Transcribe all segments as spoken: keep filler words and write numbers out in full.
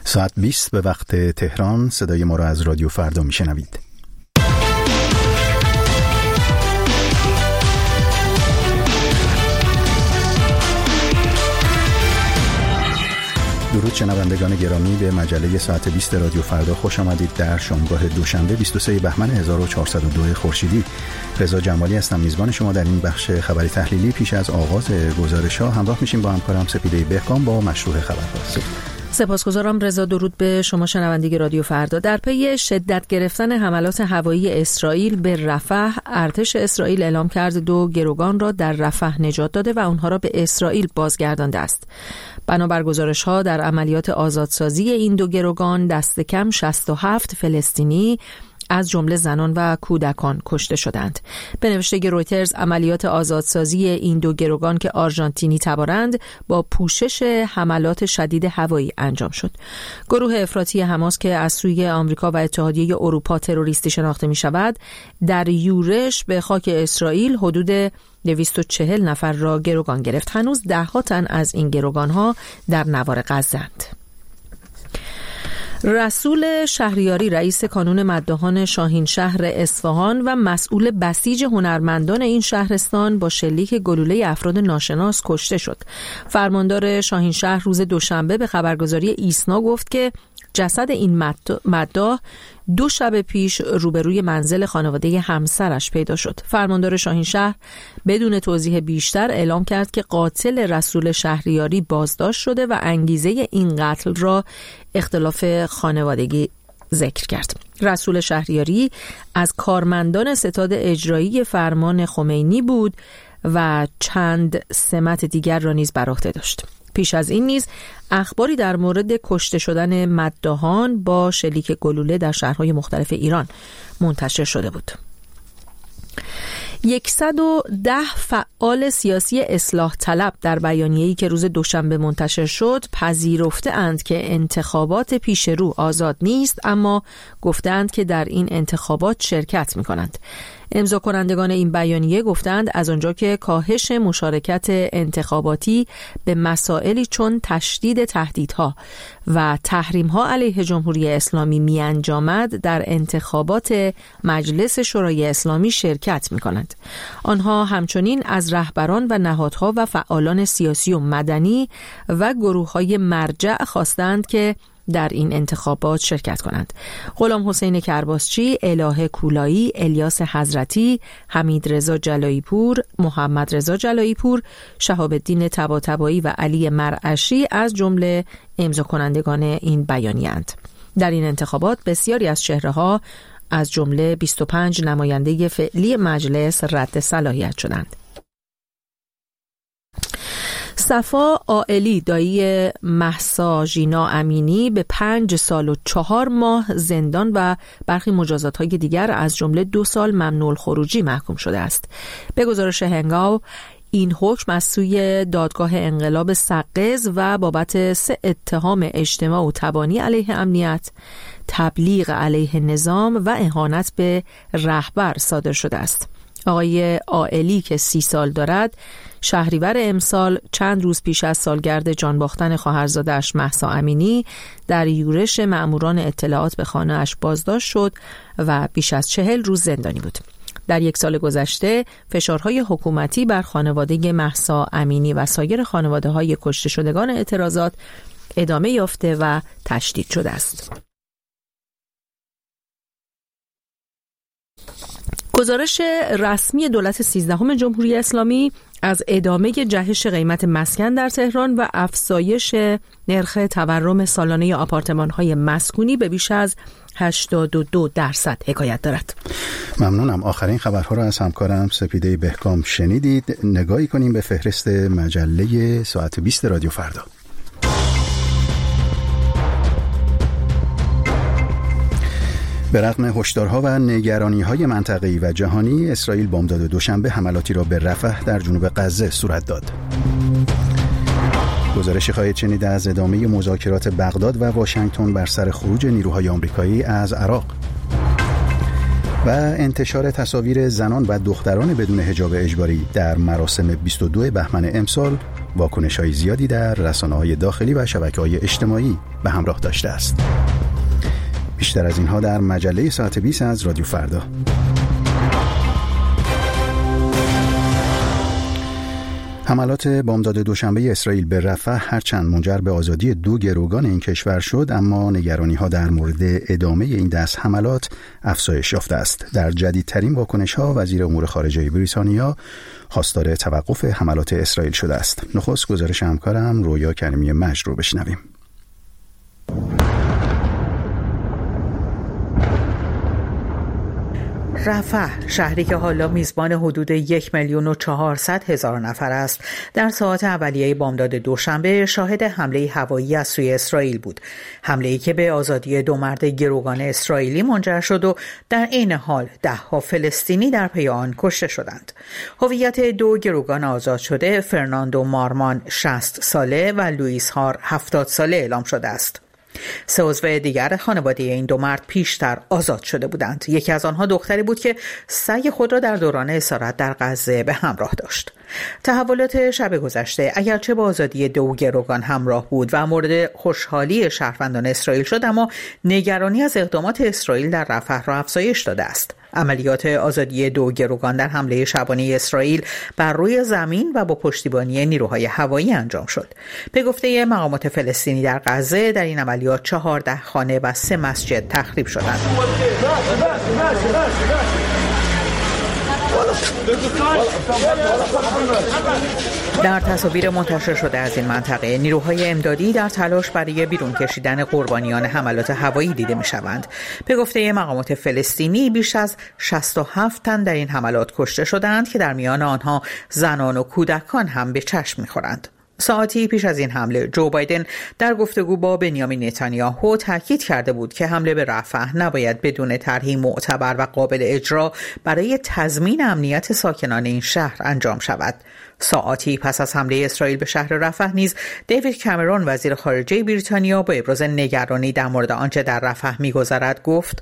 ساعت بیست به وقت تهران. صدای ما را از رادیو فردا میشنوید. درود شنوندگان گرامی، به مجله ساعت بیست رادیو فردا خوش آمدید. در شامگاه دوشنبه بیست و سوم بهمن هزار و چهارصد و دو خورشیدی، رضا جمالی هستم میزبان شما در این بخش خبری تحلیلی. پیش از آغاز گزارش‌ها همراه میشیم با همکارم سپیده بهکام با مشروع خبرها. سپاسگزارم رضا. درود به شما شنوندگان رادیو فردا. در پی شدت گرفتن حملات هوایی اسرائیل به رفح، ارتش اسرائیل اعلام کرد دو گروگان را در رفح نجات داده و آنها را به اسرائیل بازگردانده است. بنابر گزارش‌ها در عملیات آزادسازی این دو گروگان دست کم شصت و هفت فلسطینی از جمله زنان و کودکان کشته شدند. به نوشته رویترز، عملیات آزادسازی این دو گروگان که آرژانتینی تبارند با پوشش حملات شدید هوایی انجام شد. گروه افراطی حماس که از سوی آمریکا و اتحادیه اروپا تروریستی شناخته می شود، در یورش به خاک اسرائیل حدود دویست و چهل نفر را گروگان گرفت. هنوز ده ها تن از این گروگان ها در نوار غزه‌اند. رسول شهریاری، رئیس کانون مداحان شاهین شهر اصفهان و مسئول بسیج هنرمندان این شهرستان با شلیک گلوله افراد ناشناس کشته شد. فرماندار شاهین شهر روز دوشنبه به خبرگزاری ایسنا گفت که جسد این مداح دو شب پیش روبروی منزل خانواده همسرش پیدا شد. فرماندار شاهین شهر بدون توضیح بیشتر اعلام کرد که قاتل رسول شهریاری بازداشت شده و انگیزه این قتل را اختلاف خانوادگی ذکر کرد. رسول شهریاری از کارمندان ستاد اجرایی فرمان خمینی بود و چند سمت دیگر را نیز بر عهده داشت. پیش از این نیز اخباری در مورد کشته شدن مداحان با شلیک گلوله در شهرهای مختلف ایران منتشر شده بود. صد و ده فعال سیاسی اصلاح طلب در بیانیه‌ای که روز دوشنبه منتشر شد پذیرفته اند که انتخابات پیش رو آزاد نیست، اما گفتند که در این انتخابات شرکت می‌کنند. امضا کنندگان این بیانیه گفتند از آنجا که کاهش مشارکت انتخاباتی به مسائلی چون تشدید تهدیدها و تحریم‌ها علیه جمهوری اسلامی می‌انجامد، در انتخابات مجلس شورای اسلامی شرکت می‌کنند. آنها همچنین از رهبران و نهادها و فعالان سیاسی و مدنی و گروه‌های مرجع خواستند که در این انتخابات شرکت کنند. غلام حسین کرباسچی، الهه کولایی، الیاس حضرتی، حمید رضا جلایی پور، محمد رضا جلایی پور، شهاب الدین طباطبایی و علی مرعشی از جمله امضا کنندگان این بیانیه اند. در این انتخابات بسیاری از چهره‌ها از جمله بیست و پنج نماینده فعلی مجلس رد صلاحیت شدند. صفا عائلی، دایی مهسا ژینا امینی، به پنج سال و چهار ماه زندان و برخی مجازات‌های دیگر از جمله دو سال ممنوع الخروجی محکوم شده است. به گزارش هنگاو، این حکم از سوی دادگاه انقلاب سقز و بابت سه اتهام اجتماع و تبانی علیه امنیت، تبلیغ علیه نظام و اهانت به رهبر صادر شده است. آقای عائلی که سی سال دارد، شهریور امسال چند روز پیش از سالگرد جان باختن خواهرزاده‌اش مهسا امینی در یورش مأموران اطلاعات به خانه‌اش بازداشت شد و بیش از چهل روز زندانی بود. در یک سال گذشته فشارهای حکومتی بر خانواده مهسا امینی و سایر خانواده‌های کشته شدگان اعتراضات ادامه یافته و تشدید شده است. گزارش رسمی دولت سیزدهم جمهوری اسلامی از ادامه جهش قیمت مسکن در تهران و افزایش نرخ تورم سالانه آپارتمان‌های مسکونی به بیش از هشتاد و دو درصد حکایت دارد. ممنونم. آخرین خبرها را از همکارم سپیده بهکام شنیدید. نگاهی کنیم به فهرست مجله ساعت بیست رادیو فردا. به رغم هشدارها و نگرانی‌های منطقه‌ای و جهانی، اسرائیل بامداد دوشنبه حملاتی را به رفح در جنوب غزه صورت داد. گزارشی خواهید شنید از ادامه مذاکرات بغداد و واشنگتن بر سر خروج نیروهای آمریکایی از عراق و انتشار تصاویر زنان و دختران بدون حجاب اجباری در مراسم بیست و دو بهمن امسال واکنش‌های زیادی در رسانه‌های داخلی و شبکه‌های اجتماعی به همراه داشته است. بیشتر از اینها در مجله ساعت بیست از رادیو فردا. حملات بامداد دوشنبه اسرائیل به رفح هرچند منجر به آزادی دو گروگان این کشور شد، اما نگرانی‌ها در مورد ادامه این دست حملات افزایش یافته است. در جدیدترین واکنش‌ها وزیر امور خارجه بریتانیا خواستار توقف حملات اسرائیل شده است. نخست گزارش همکارم رویا کریمی مجد رو بشنویم. رفح، شهری که حالا میزبان حدود یک میلیون و چهارصد هزار نفر است، در ساعات اولیه بامداد دوشنبه شاهد حمله هوایی از سوی اسرائیل بود. حمله‌ای که به آزادی دو مرد گروگان اسرائیلی منجر شد و در عین حال ده‌ها فلسطینی در پی آن کشته شدند. هویت دو گروگان آزاد شده، فرناندو مارمان شصت ساله و لوئیس هار هفتاد ساله اعلام شده است. سه عضو دیگر خانواده این دو مرد پیشتر آزاد شده بودند. یکی از آنها دختری بود که سعی خود را در دوران اسارت در غزه به همراه داشت. تحولات شب گذشته اگرچه با آزادی دو گروگان همراه بود و مورد خوشحالی شهروندان اسرائیل شد، اما نگرانی از اقدامات اسرائیل در رفح را افزایش داده است. عملیات آزادی دو گروگان در حمله شبانه اسرائیل بر روی زمین و با پشتیبانی نیروهای هوایی انجام شد. به گفته مقامات فلسطینی در غزه، در این عملیات چهارده خانه و سه مسجد تخریب شدند. در تصاویر منتشر شده از این منطقه، نیروهای امدادی در تلاش برای بیرون کشیدن قربانیان حملات هوایی دیده می‌شوند. به گفته مقامات فلسطینی، بیش از شصت و هفت تن در این حملات کشته شدند که در میان آنها زنان و کودکان هم به چشم می‌خورند. ساعتی پیش از این حمله، جو بایدن در گفتگو با بنیامین نتانیاهو تاکید کرده بود که حمله به رفح نباید بدون طرحی معتبر و قابل اجرا برای تضمین امنیت ساکنان این شهر انجام شود. ساعتی پس از حمله اسرائیل به شهر رفح نیز دیوید کامرون وزیر خارجه بریتانیا با ابراز نگرانی در مورد آنچه در رفح می‌گذرد گفت: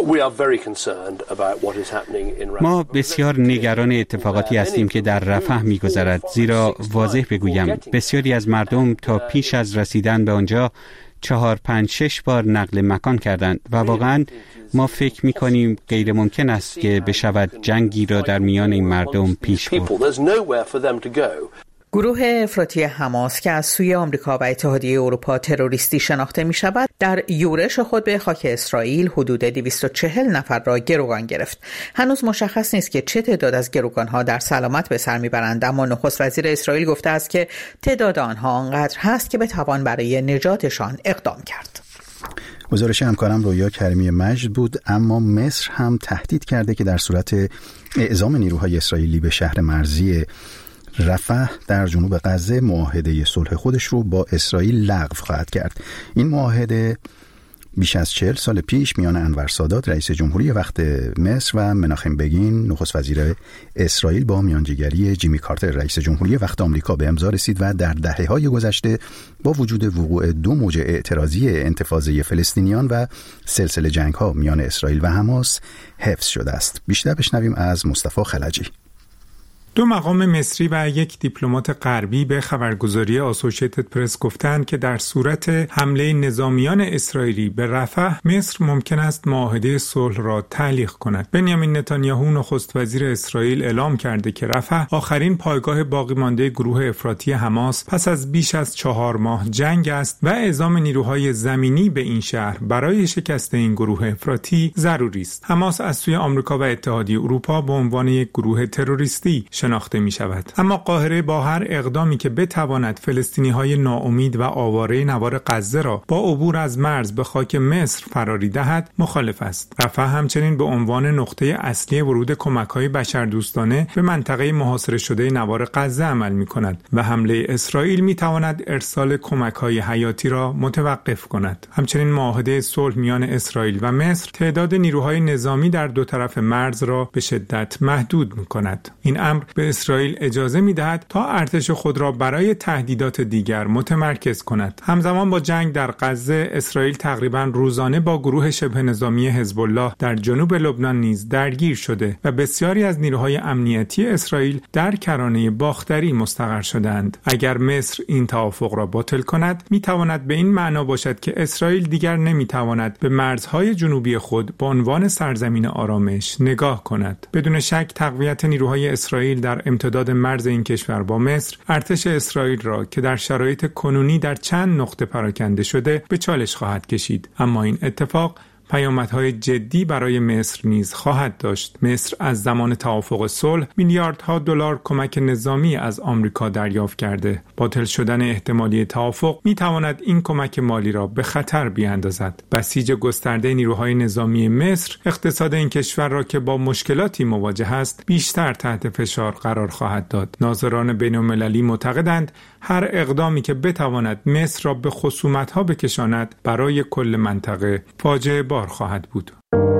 ما بسیار نگران اتفاقاتی هستیم که در رفح می‌گذرد، زیرا واضح بگویم بسیاری از مردم تا پیش از رسیدن به آنجا چهار پنج شش بار نقل مکان کردند و واقعاً ما فکر می‌کنیم غیر ممکن است که بشود جنگی را در میان این مردم پیش برد. گروه افراطی حماس که از سوی آمریکا و اتحادیه اروپا تروریستی شناخته می شود، در یورش خود به خاک اسرائیل حدود دویست و چهل نفر را گروگان گرفت. هنوز مشخص نیست که چه تعداد از گروگانها در سلامت به سر می برند، اما نخست وزیر اسرائیل گفته است که تعداد آنها آنقدر هست که بتوان برای نجاتشان اقدام کرد. گزارش همکارم رویا کریمی مجد بود. اما مصر هم تهدید کرده که در صورت اعزام نیروهای اسرائیلی به شهر مرزی رفح در جنوب غزه، معاهده صلح خودش رو با اسرائیل لغو خواهد کرد. این معاهده بیش از چهل سال پیش میان انور سادات رئیس جمهوری وقت مصر و مناخم بگین نخست وزیر اسرائیل با میانجیگری جیمی کارتر رئیس جمهوری وقت آمریکا به امضا رسید و در دهه‌های گذشته با وجود وقوع دو موج اعتراضی انتفاضه فلسطینیان و سلسله جنگ‌ها میان اسرائیل و حماس حفظ شده است. بیشتر بشنویم از مصطفی خلجی. دو مقام مصری و یک دیپلمات غربی به خبرگزاری آسوشیتد پرس گفتند که در صورت حمله نظامیان اسرائیلی به رفح، مصر ممکن است معاهده صلح را تعلیق کند. بنیامین نتانیاهو نخست وزیر اسرائیل اعلام کرده که رفح آخرین پایگاه باقی مانده گروه افراطی حماس پس از بیش از چهار ماه جنگ است و اعزام نیروهای زمینی به این شهر برای شکست این گروه افراطی ضروری است. حماس از سوی آمریکا و اتحادیه اروپا به عنوان یک گروه تروریستی شناخته می شود. اما قاهره با هر اقدامی که بتواند فلسطینی‌های ناامید و آواره نوار غزه را با عبور از مرز به خاک مصر فراری دهد مخالف است. رفح همچنین به عنوان نقطه اصلی ورود کمک‌های بشردوستانه به منطقه محاصره شده نوار غزه عمل می کند و حمله اسرائیل می تواند ارسال کمک‌های حیاتی را متوقف کند. همچنین معاهده صلح میان اسرائیل و مصر تعداد نیروهای نظامی در دو طرف مرز را به شدت محدود می کند. این امر به اسرائیل اجازه می‌دهد تا ارتش خود را برای تهدیدات دیگر متمرکز کند. همزمان با جنگ در غزه، اسرائیل تقریباً روزانه با گروه شبه نظامی حزب الله در جنوب لبنان نیز درگیر شده و بسیاری از نیروهای امنیتی اسرائیل در کرانه باختری مستقر شدند. اگر مصر این توافق را باطل کند، می‌تواند به این معنا باشد که اسرائیل دیگر نمی‌تواند به مرزهای جنوبی خود به عنوان سرزمین آرامش نگاه کند. بدون شک تقویت نیروهای اسرائیل در امتداد مرز این کشور با مصر، ارتش اسرائیل را که در شرایط کنونی در چند نقطه پراکنده شده به چالش خواهد کشید. اما این اتفاق پیامدهای جدی برای مصر نیز خواهد داشت. مصر از زمان توافق صلح میلیاردها دلار کمک نظامی از آمریکا دریافت کرده. باطل شدن احتمالی توافق میتواند این کمک مالی را به خطر بیاندازد. بسیج گسترده نیروهای نظامی مصر اقتصاد این کشور را که با مشکلاتی مواجه است بیشتر تحت فشار قرار خواهد داد. ناظران بین‌المللی معتقدند هر اقدامی که بتواند مصر را به خصومت‌ها بکشاند برای کل منطقه فاجعه بار خواهد بود.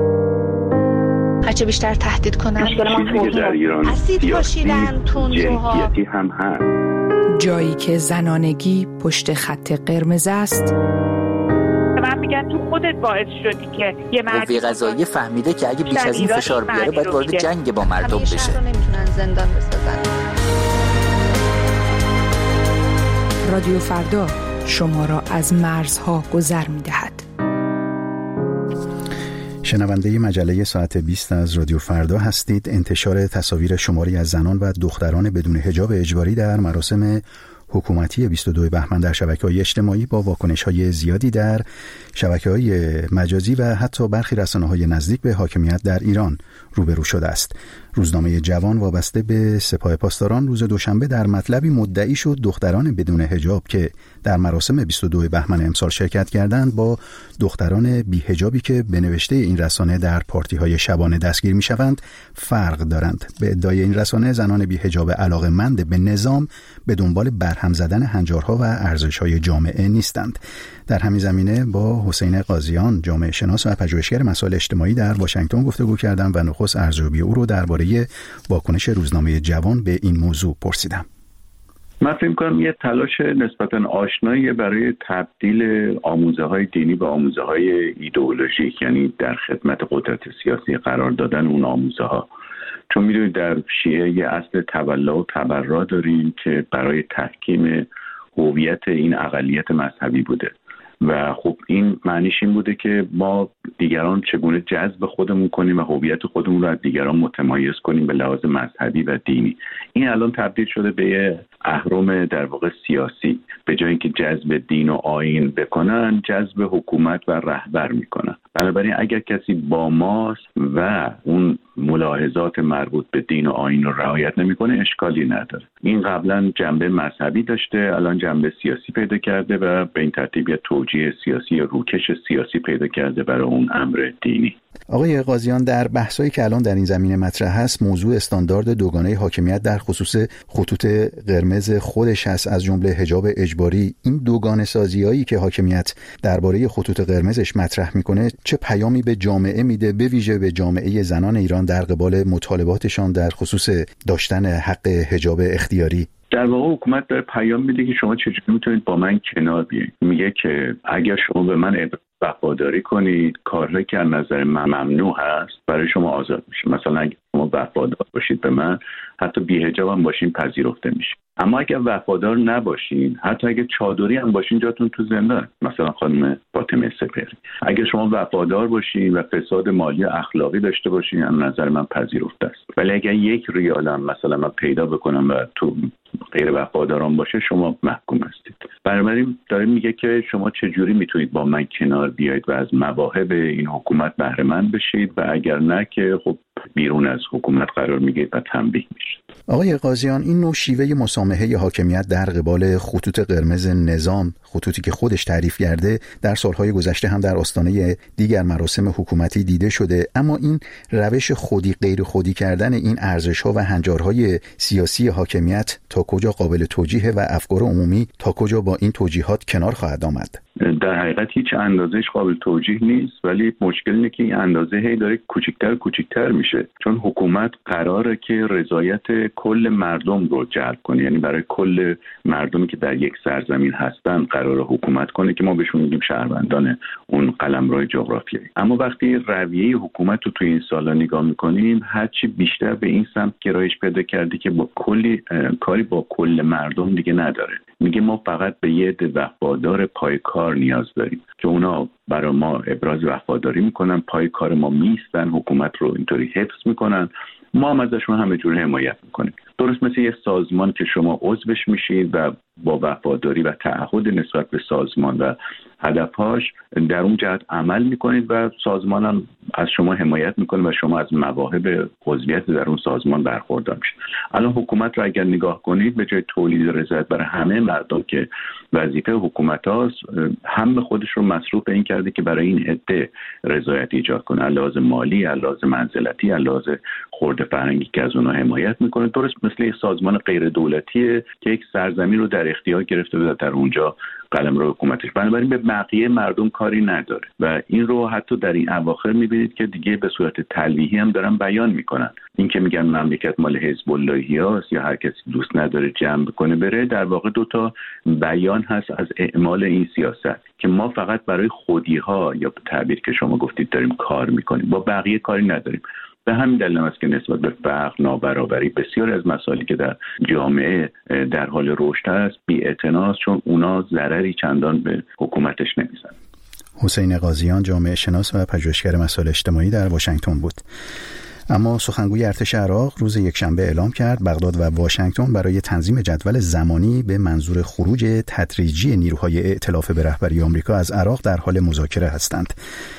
هرچه بیشتر تهدید کنند اسید پاشیدن تندروها هم هست. جایی که زنانگی پشت خط قرمز است. من میگم تو خودت باعث شدی که یه مرد قوه قضاییه فهمیده که اگه بیش از این فشار بیاره باید وارد جنگ با مردم بشه. همیشه نمیتونن زندان بسازن. رادیو فردا شما را از مرزها گذر می‌دهد. شنونده مجله ساعت بیست از رادیو فردا هستید. انتشار تصاویر شماری از زنان و دختران بدون حجاب اجباری در مراسم حکومتی بیست و دوم بهمن در شبکه‌های اجتماعی با واکنش‌های زیادی در شبکه‌های مجازی و حتی برخی رسانه‌های نزدیک به حاکمیت در ایران روبرو شده است. روزنامه جوان وابسته به سپاه پاسداران روز دوشنبه در مطلبی مدعی شد دختران بدون حجاب که در مراسم بیست و دوم بهمن امسال شرکت کردند با دختران بی حجابی که به نوشته این رسانه در پارتی‌های شبانه دستگیر می‌شوند فرق دارند. به ادعای این رسانه زنان بی حجاب علاقه‌مند به نظام به دنبال برهم زدن هنجارها و ارزش‌های جامعه نیستند. در همین زمینه با حسین قاضیان جامعه شناس و پژوهشگر مسائل اجتماعی در واشنگتن گفتگو کردم و نخست ارزیابی او رو درباره واکنش روزنامه جوان به این موضوع پرسیدم. من فکر می‌کنم یه تلاش نسبتاً آشنایی برای تبدیل آموزه‌های دینی به آموزه‌های ایدئولوژیک، یعنی در خدمت قدرت سیاسی قرار دادن اون آموزه‌ها. چون می‌دونید در شیعه یه اصل تولا و تبرا داریم که برای تحکیم هویت این اقلیت مذهبی بوده و خب این معنیش این بوده که ما دیگران چگونه جذب خودمون کنیم و هویت خودمون رو از دیگران متمایز کنیم به لحاظ مذهبی و دینی. این الان تبدیل شده به یه اهرم در واقع سیاسی. به جای اینکه جذب دین و آیین بکنن، جذب حکومت و رهبر میکنن. بنابراین اگر کسی با ماست و اون ملاحظات مربوط به دین و آیین رو رعایت نمیکنه اشکالی نداره. این قبلا جنبه مذهبی داشته، الان جنبه سیاسی پیدا کرده و به این ترتیب یه توجیه سیاسی یا روکش سیاسی پیدا کرده برای اون امر دینی. آقای قاضیان، در بحثایی که الان در این زمینه مطرح هست موضوع استاندارد دوگانه حاکمیت در خصوص خطوط قرمز خودش هست، از جمله حجاب اجباری. این دوگانه سازیایی که حاکمیت درباره خطوط قرمزش مطرح میکنه چه پیامی به جامعه میده، به ویژه به جامعه زنان ایران در قبال مطالباتشان در خصوص داشتن حق حجاب اختیاری؟ در واقع حکومت داره پیام میده که شما چجوری میتونید با من کنار بیایید. میگه که اگر شما به من وفاداری کنید، کارهایی که از نظر من ممنوع هست برای شما آزاد میشه. مثلا اگر شما وفادار باشید به من، حتی بی حجاب هم باشین پذیرفته میشه. اما اگر وفادار نباشین، حتی اگه چادری هم باشین، جاتون تو زندان. مثلا خانم فاطمه سپهری. اگر شما وفادار باشین و فساد مالی و اخلاقی داشته باشین، از نظر من پذیرفته است. ولی اگر یک ریال هم مثلا من پیدا بکنم و تو غیر وفاداران باشه، شما محکوم هستید. بنابراین داره میگه که شما چجوری میتونید با من کنار بیایید و از مواهب این حکومت بهره مند بشید و اگر نه که خب بیرون از حکومت قرار میگیرید و تنبیه میشید. آقای قاضیان، این نوع شیوه مسامحه حاکمیت در قبال خطوط قرمز نظام، خطوطی که خودش تعریف کرده، در سالهای گذشته هم در آستانه دیگر مراسم حکومتی دیده شده. اما این روش خودی غیر خودی کردن این ارزش‌ها و هنجارهای سیاسی حاکمیت تا کجا قابل توجیه و افکار عمومی تا کجا با این توجیهات کنار خواهد آمد؟ در حقیقت هیچ اندازه‌اش قابل توجیه نیست، ولی مشکل اینه که این اندازه هی داره کوچیک‌تر کوچیک‌تر میشه، چون حکومت قراره که رضایت برای کل مردم رو جلب کنه، یعنی برای کل مردمی که در یک سرزمین هستن قرار حکومت کنه که ما بهشون میگیم شهروندان اون قلمرو جغرافیایی. اما وقتی رویه حکومت رو توی این سالا نگاه میکنیم، هرچی بیشتر به این سمت گرایش پیدا کرده که با کلی کاری با کل مردم دیگه نداره. میگه ما فقط به یه عده وفادار پای کار نیاز داریم که اونا برای ما ابراز وفاداری میکنن، پای کار ما میستن، حکومت رو اینطوری حفظ میکنن، ما هم ازشون همه جور حمایت میکنیم. درست مثل یه سازمان که شما عضوش میشید و با وفاداری و تعهد نسبت به سازمان و هدفهاش در اون جهت عمل میکنید و سازمان هم از شما حمایت میکنه و شما از مواهب عضویت در اون سازمان برخوردار میشید. الان حکومت رو اگر نگاه کنید، به جای تولید رضایت برای همه مردم که وظیفه حکومت هاست، هم به خودش رو مصروف این کرده که برای این عده رضایت ایجاد کنه، علاوه مالی، علاوه منزلتی، علاوه خرد فرهنگی که از اونها حمایت میکنه. درست مثل یک سازمان غیر دولتیه که یک سرزمین رو در اختیار گرفته و در اونجا قلمرو حکومتش، بنابراین به بقیه مردم کاری نداره و این رو حتی در این اواخر میبینید که دیگه به صورت تلویحی هم دارن بیان میکنن. این که میگن مملکت مال حزب اللهی هاست یا هر کسی دوست نداره جمع بکنه بره، در واقع دو تا بیان هست از اعمال این سیاست که ما فقط برای خودی ها یا به تعبیر که شما گفتید داریم کار میکنیم، با بقیه کاری نداریم. به همین دلیل است که نسبت به فقر، نابرابری، بسیاری از مسائلی که در جامعه در حال رشد است بی‌اعتنا است، چون اونا ضرری چندان به حکومتش نمیزنن. حسین قاضیان، جامعه شناس و پژوهشگر مسائل اجتماعی در واشنگتن بود. اما سخنگوی ارتش عراق روز یکشنبه اعلام کرد بغداد و واشنگتن برای تنظیم جدول زمانی به منظور خروج تدریجی نیروهای ائتلاف به رهبری آمریکا از عراق در حال مذاکره هستند.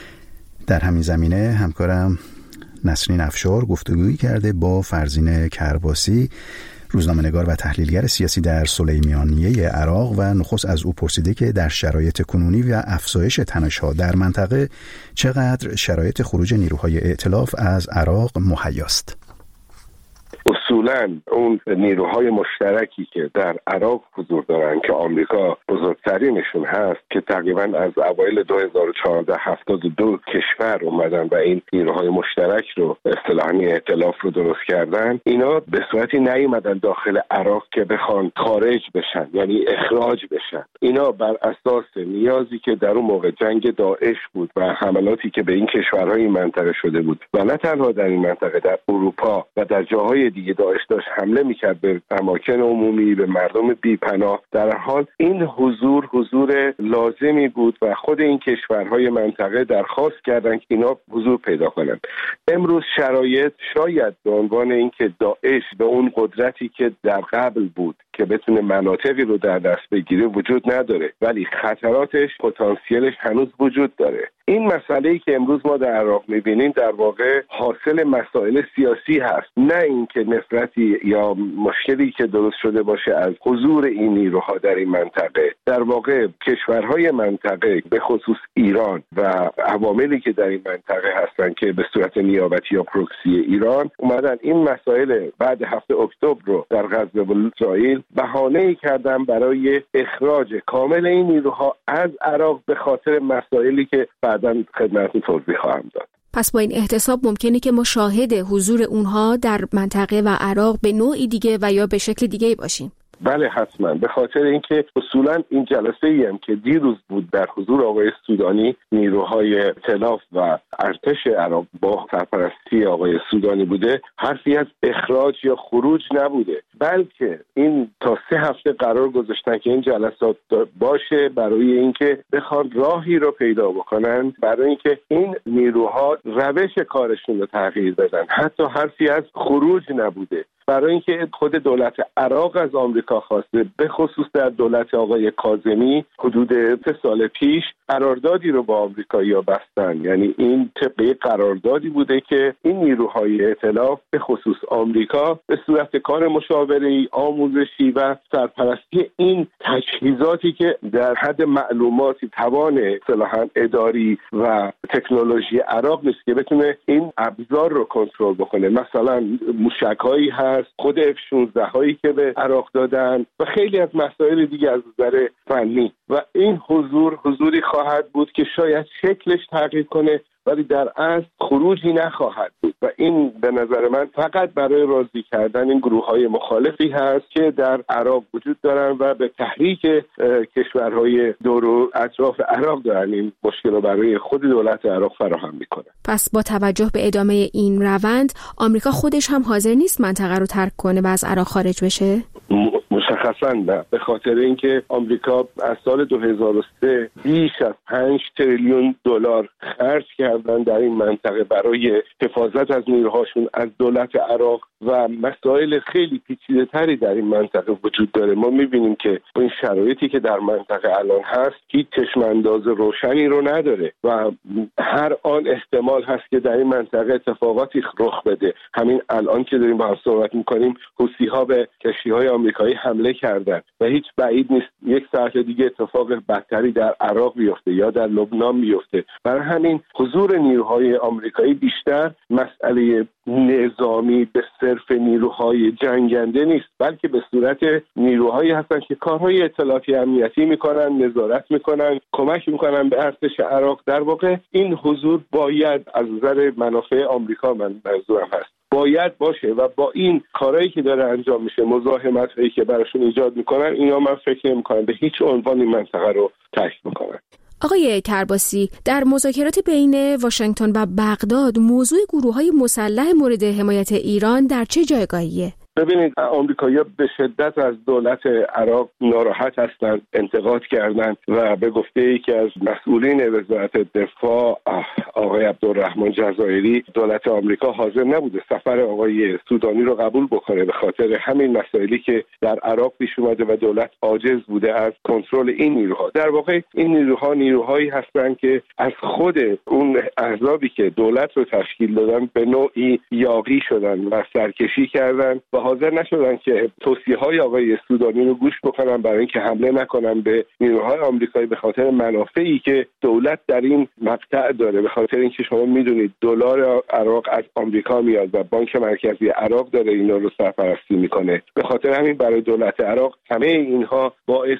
در همین زمینه همکارم نسرین افشار گفتگویی کرده با فرزین کرباسی، روزنامه‌نگار و تحلیلگر سیاسی در سلیمانیه عراق، و نخست از او پرسیده که در شرایط کنونی و افزایش تنش‌ها در منطقه چقدر شرایط خروج نیروهای ائتلاف از عراق مهیاست. اصولاً اون نیروهای مشترکی که در عراق حضور دارن که آمریکا بزرگترینشون هست، که تقریباً از اوایل دو هزار و چهارده هفتاد و دو کشور اومدن و این نیروهای مشترک رو اصطلاحاً ائتلاف رو درست کردن، اینا به صورتی نیومدن داخل عراق که بخوان خارج بشن، یعنی اخراج بشن. اینا بر اساس نیازی که در اون موقع جنگ داعش بود و حملاتی که به این کشورهای منطقه شده بود و نه تنها در این منطقه، در اروپا و در جاهای دیگه داعش داشت حمله میکرد به اماکن عمومی، به مردم بی‌پناه. در حال این حضور حضور لازمی بود و خود این کشورهای منطقه درخواست کردن که اینا حضور پیدا کنن. امروز شرایط شاید به عنوان اینکه داعش به اون قدرتی که در قبل بود که بتونه مناطقی رو در دست بگیره وجود نداره، ولی خطراتش، پتانسیلش هنوز وجود داره. این مسئله‌ای که امروز ما در عراق می‌بینیم در واقع حاصل مسائل سیاسی هست، نه اینکه نفرتی یا مشکلی که درست شده باشه از حضور این نیروها در این منطقه. در واقع کشورهای منطقه به خصوص ایران و عواملی که در این منطقه هستن که به صورت نیابتی یا پروکسی ایران اومدن این مسائل بعد هفته اکتبر رو در غزه و اسرائیل بهانه‌ای کردن برای اخراج کامل این نیروها از عراق به خاطر مسائلی که بعداً خدمتتون توضیح خواهم داد. پس با این احتساب ممکنه که ما شاهد حضور اونها در منطقه و عراق به نوعی دیگه و یا به شکل دیگه باشیم. بله حتما، به خاطر اینکه اصولا این جلسه ای هم که دیروز بود در حضور آقای سودانی، نیروهای ائتلاف و ارتش عراق با سرپرستی آقای سودانی بوده، حرفی از اخراج یا خروج نبوده، بلکه این تا سه هفته قرار گذاشتن که این جلسات باشه برای اینکه بخوان راهی رو پیدا بکنن برای اینکه این نیروها روش کارشون رو تغییر بدن. حتی حرفی از خروج نبوده، برای اینکه خود دولت عراق از آمریکا خواسته، به خصوص در دولت آقای کاظمی حدود سه سال پیش قراردادی رو با آمریکایی‌ها بستن. یعنی این طبقه قراردادی بوده که این نیروهای ائتلاف به خصوص آمریکا به صورت کار مشاوره‌ای، آموزشی و سرپرستی این تجهیزاتی که در حد معلوماتی توان اصطلاحاً اداری و تکنولوژی عراق نیست که بتونه این ابزار رو کنترل بکنه. مثلا موشک‌هایی هست، خود اف شانزده هایی که به عراق دادن و خیلی از مسائل دیگه از نظر فنی، و این حضور حضوری خواهد بود که شاید شکلش تغییر کنه ولی در اصل خروجی نخواهد بود و این به نظر من فقط برای راضی کردن این گروه‌های مخالفی هست که در عراق وجود دارن و به تحریک کشورهای دور و اطراف عراق دارن این مشکل رو برای خود دولت عراق فراهم میکنن. پس با توجه به ادامه این روند آمریکا خودش هم حاضر نیست منطقه رو ترک کنه و از عراق خارج بشه؟ مشخصا نه، به خاطر اینکه آمریکا از سال دو هزار و سه بیش از پنج تریلیون دلار خرج کردن در این منطقه برای حفاظت از نیروهاشون از دولت عراق و مسائل خیلی پیچیده‌تری در این منطقه وجود داره. ما می‌بینیم که این شرایطی که در منطقه الان هست هیچ چشم‌انداز روشنی رو نداره و هر آن احتمال هست که در این منطقه اتفاقاتی رخ بده. همین الان که داریم با هم صحبت می‌کنیم حوثی‌ها به کشتی‌های آمریکایی حمله کردن و هیچ بعید نیست یک ساعت دیگه اتفاق بدتری در عراق بیفته یا در لبنان بیفته. برای همین حضور نیروهای آمریکایی بیشتر مسئله نظامی به صرف نیروهای جنگنده نیست، بلکه به صورت نیروهایی هستن که کارهای اطلاعاتی امنیتی میکنن، نظارت میکنن، کمک میکنن به ارتش عراق. در واقع این حضور باید از نظر منافع آمریکا من منظورم هست باید باشه و با این کارهایی که داره انجام میشه، مزاحمتایی که براشون ایجاد میکنن، اینا من فکر نمیکنم به هیچ عنوان این منطقه رو ترک میکنن. آقای کرباسی، در مذاکرات بین واشنگتن و بغداد موضوع گروه‌های مسلح مورد حمایت ایران در چه جایگاهیه؟ ببینید آمریکایی‌ها به شدت از دولت عراق ناراحت هستند، انتقاد کردند و به گفته یکی از مسئولین وزارت دفاع آقای عبدالرحمن جزایری دولت آمریکا حاضر نبوده سفر آقای سودانی رو قبول بکنه به خاطر همین مسائلی که در عراق پیش اومده و دولت عاجز بوده از کنترل این نیروها. در واقع این نیروها نیروهایی هستند که از خود اون احزابی که دولت رو تشکیل دادن به نوعی یاغی شدن و سرکشی کردن و حاضر نشدن که توصیه‌های آقای سودانی رو گوش بکنن برای اینکه حمله نکنن به نیروهای آمریکایی به خاطر منافعی که دولت در این مقطع داره. به خاطر اینکه شما میدونید دلار عراق از آمریکا میاد و بانک مرکزی عراق داره اینا رو سرپرستی میکنه. به خاطر همین برای دولت عراق همه اینها باعث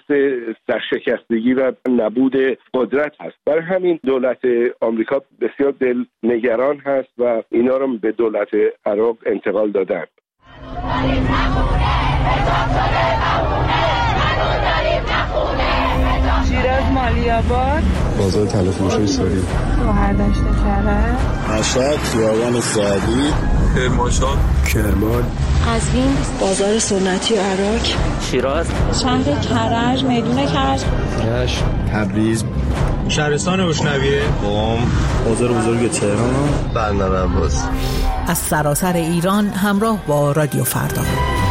سرشکستگی و نبود قدرت هست. برای همین دولت آمریکا بسیار دلنگران هست و اینا رو به دولت عراق انتقال دادن. شیراز مالی‌آباد بازار تلفروشی ساری گوهر داشته کرد مشهد خیابان سعدی کرمانشاه کرمان قزوین بازار سنتی عراق شیراز شهر کرج میدون کرج رشت تبریز شهرستان اشنویه قم بازار بزرگ تهران بندر عباس. از سراسر ایران همراه با رادیو فردا.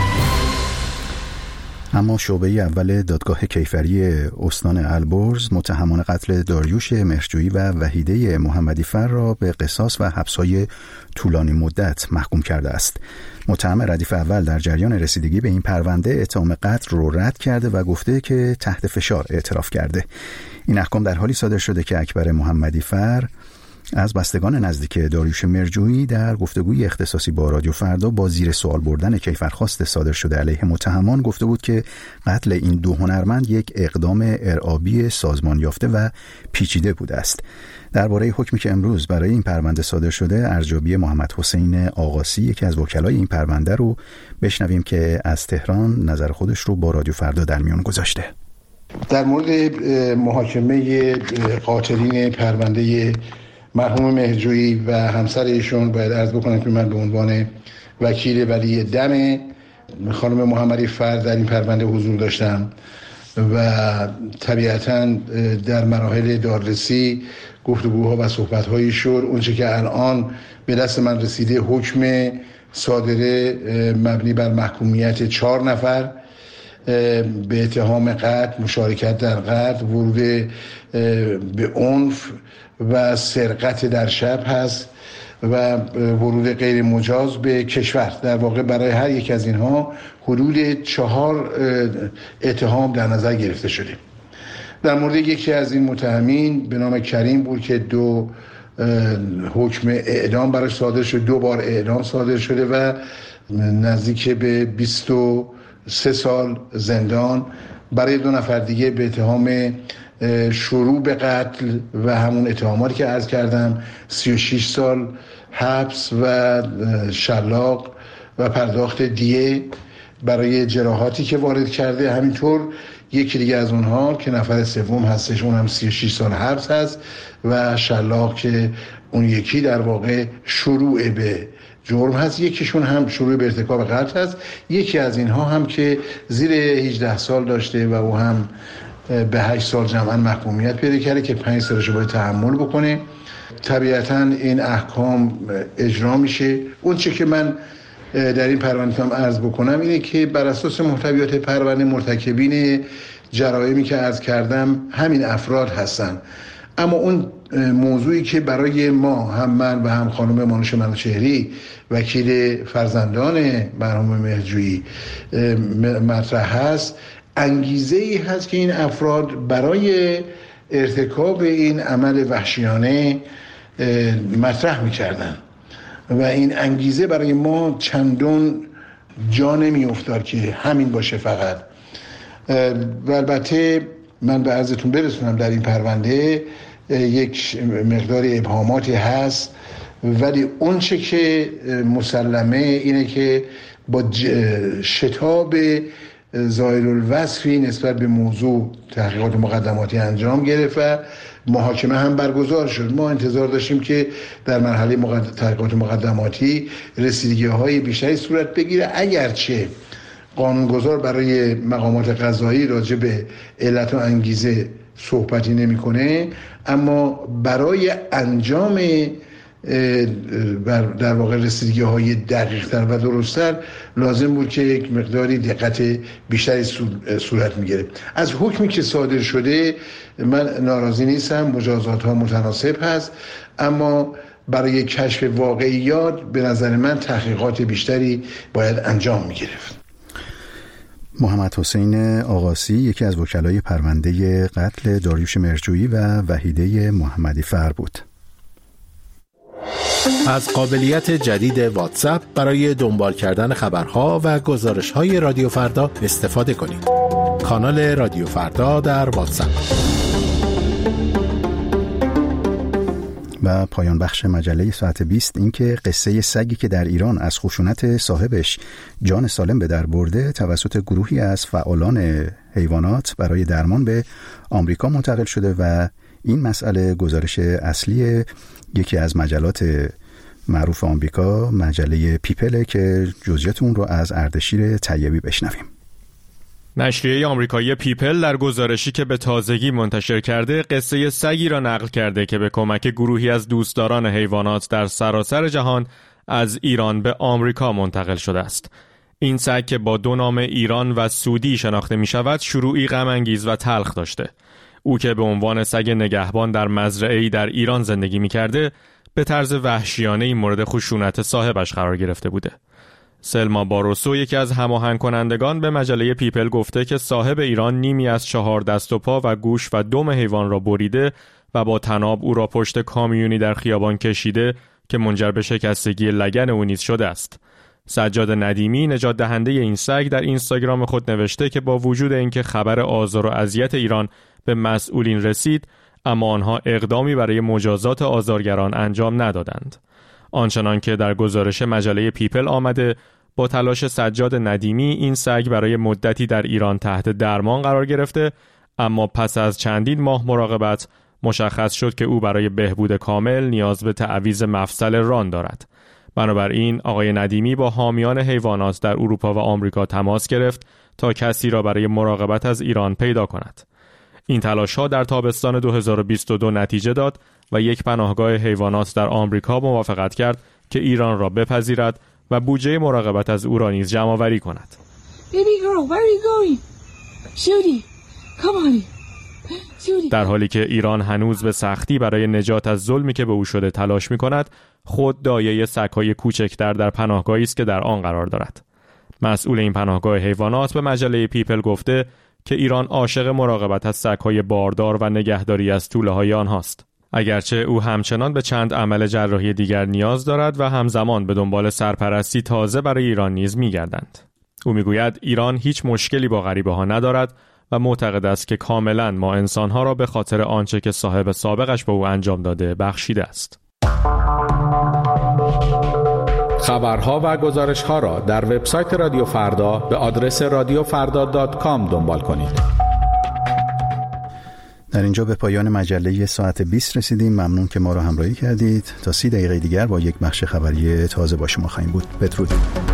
اما شعبه اول دادگاه کیفری استان البرز متهمان قتل داریوش مهرجویی و وحیده محمدی فر را به قصاص و حبس‌های طولانی مدت محکوم کرده است. متهم ردیف اول در جریان رسیدگی به این پرونده اتهام قتل رو رد کرده و گفته که تحت فشار اعتراف کرده. این احکام در حالی صادر شده که اکبر محمدی فر از بستگان نزدیک داریوش مهرجویی در گفتگوی اختصاصی با رادیو فردا با زیر سوال بردن کیفرخواست صادر شده علیه متهمان گفته بود که قتل این دو هنرمند یک اقدام ارعابی سازمان یافته و پیچیده بوده است. درباره حکمی که امروز برای این پرونده صادر شده، ارزیابی محمد حسین آقاسی یکی از وکلای این پرونده رو بشنویم که از تهران نظر خودش رو با رادیو فردا در میان گذاشته. در مورد محاکمه قاتلین پرونده مرحوم مهرجویی و همسر ایشون باید عرض بکنم که من به عنوان وکیل ولی دم خانم محمدی فر در این پرونده حضور داشتم و طبیعتاً در مراحل دادرسی گفتگوها و صحبت‌هایی شد. اونچه که الان به دست من رسیده حکم صادره مبنی بر محکومیت چهار نفر به اتهام قتل، مشارکت در قتل، ورود به عنف و سرقت در شب هست و ورود غیر مجاز به کشور. در واقع برای هر یک از اینها حدود چهار اتهام در نظر گرفته شده. در مورد یکی از این متهمین به نام کریم بود که دو حکم اعدام براش صادر شده، دو بار اعدام صادر شده و نزدیک به بیست و سه سال زندان. برای دو نفر دیگه به اتهام شروع به قتل و همون اتهاماتی که عرض کردم، سی و شش سال حبس و شلاق و پرداخت دیه برای جراحاتی که وارد کرده. همینطور یکی دیگه از اونها که نفر سوم هستش، اون هم سی و شش سال حبس هست و شلاق که اون یکی در واقع شروع به جرم هست، یکیشون هم شروع به ارتکاب قتل هست. یکی از اینها هم که زیر هجده سال داشته و او هم به هشت سال جمعاً محکومیت پیدا کرده که پنج سالش باید تحمل بکنه. طبیعتاً این احکام اجرا میشه. اون چه که من در این پرونده هم عرض بکنم اینه که بر اساس محتویات پرونده مرتکبین جرائمی که عرض کردم همین افراد هستن، اما اون موضوعی که برای ما، هم من و هم خانم مانوش منوچهری وکیل فرزندان مرحوم مهرجویی مطرح هست، انگیزه ای هست که این افراد برای ارتکاب این عمل وحشیانه مطرح می‌کردن و این انگیزه برای ما چندان جا نمی افتاد که همین باشه فقط. و البته من به عرضتون برسونم در این پرونده یک مقدار ابهاماتی هست، ولی اون چه که مسلمه اینه که با شتاب ظاهر الوصفی نسبت به موضوع تحقیقات مقدماتی انجام گرفت و محاکمه هم برگزار شد. ما انتظار داشتیم که در مرحله مقد... تحقیقات مقدماتی رسیدگی‌های بیشتری صورت بگیره، اگرچه قانونگذار برای مقامات قضایی راجع به علت و انگیزه صحبتی نمی‌کنه، اما برای انجام در واقع رسیدگی‌های دقیق‌تر و درست‌تر لازم بود که یک مقداری دقت بیشتری صورت می‌گیره. از حکمی که صادر شده من ناراضی نیستم، مجازات‌ها متناسب هست، اما برای کشف واقعیات به نظر من تحقیقات بیشتری باید انجام می‌گرفت. محمد حسین آقاسی یکی از وکلای پرونده قتل داریوش مهرجویی و وحیده محمدی فر بود. از قابلیت جدید واتساپ برای دنبال کردن خبرها و گزارش‌های رادیو فردا استفاده کنید. کانال رادیو فردا در واتساپ. و پایان بخش مجله ساعت بیست این که قصه سگی که در ایران از خشونت صاحبش جان سالم به در برده توسط گروهی از فعالان حیوانات برای درمان به آمریکا منتقل شده و این مسئله گزارش اصلی یکی از مجلات معروف آمریکا، مجله پیپل، که جزئیات اون رو از اردشیر طیبی بشنویم. نشریه آمریکایی پیپل در گزارشی که به تازگی منتشر کرده قصه سگی را نقل کرده که به کمک گروهی از دوستداران حیوانات در سراسر جهان از ایران به آمریکا منتقل شده است. این سگ که با دو نام ایران و سعودی شناخته می شود شروعی غم انگیز و تلخ داشته. او که به عنوان سگ نگهبان در مزرعه‌ای در ایران زندگی می کرده به طرز وحشیانه‌ای مورد خشونت صاحبش قرار گرفته بوده. سلما باروسو یکی از هماهنگ کنندگان به مجله پیپل گفته که صاحب ایران نیمی از چهار دست و پا و گوش و دم حیوان را بریده و با طناب او را پشت کامیونی در خیابان کشیده که منجر به شکستگی لگن او نیز شده است. سجاد ندیمی نجات دهنده این سگ در اینستاگرام خود نوشته که با وجود اینکه خبر آزار و اذیت ایران به مسئولین رسید، اما آنها اقدامی برای مجازات آزارگران انجام ندادند. آنچنان که در گزارش مجله پیپل آمده، با تلاش سجاد ندیمی این سگ برای مدتی در ایران تحت درمان قرار گرفته، اما پس از چندین ماه مراقبت مشخص شد که او برای بهبود کامل نیاز به تعویض مفصل ران دارد. بنابراین آقای ندیمی با حامیان حیوانات در اروپا و آمریکا تماس گرفت تا کسی را برای مراقبت از ایران پیدا کند. این تلاش‌ها در تابستان دو هزار و بیست و دو نتیجه داد و یک پناهگاه حیوانات در آمریکا موافقت کرد که ایران را بپذیرد و بودجه مراقبت از او را نیز جمع‌آوری کند. در حالی که ایران هنوز به سختی برای نجات از ظلمی که به او شده تلاش می‌کند، خود دایه سگ‌های کوچکتر در پناهگاهی است که در آن قرار دارد. مسئول این پناهگاه حیوانات به مجله پیپل گفته که ایران عاشق مراقبت از سگ‌های باردار و نگهداری از توله‌های آنهاست. اگرچه او همچنان به چند عمل جراحی دیگر نیاز دارد و همزمان به دنبال سرپرستی تازه برای ایران نیز می‌گردند. او می‌گوید ایران هیچ مشکلی با غریبه‌ها ندارد و معتقد است که کاملا ما انسانها را به خاطر آنچه که صاحب سابقش به او انجام داده بخشیده است. خبرها و گزارشها را در وبسایت رادیو فردا به آدرس رادیو فردا دات کام دنبال کنید. در اینجا به پایان مجله ساعت بیست رسیدیم. ممنون که ما را همراهی کردید. تا سی دقیقه دیگر با یک بخش خبری تازه با شما خواهیم بود. بدرود.